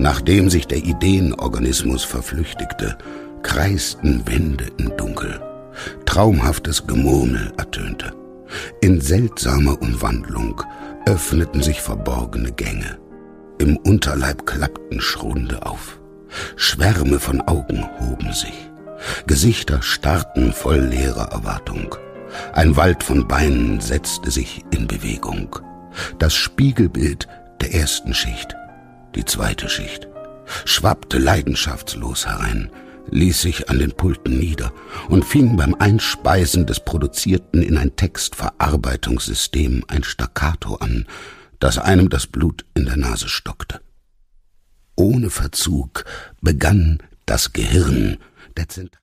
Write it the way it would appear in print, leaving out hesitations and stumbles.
Nachdem sich der Ideenorganismus verflüchtigte, kreisten Wände im Dunkel. Traumhaftes Gemurmel ertönte. In seltsamer Umwandlung öffneten sich verborgene Gänge. Im Unterleib klappten Schrunde auf. Schwärme von Augen hoben sich. Gesichter starrten voll leerer Erwartung. Ein Wald von Beinen setzte sich in Bewegung. Das Spiegelbild der ersten Schicht, die zweite Schicht, schwappte leidenschaftslos herein, ließ sich an den Pulten nieder und fing beim Einspeisen des Produzierten in ein Textverarbeitungssystem ein Staccato an, das einem das Blut in der Nase stockte. Ohne Verzug begann das Gehirn der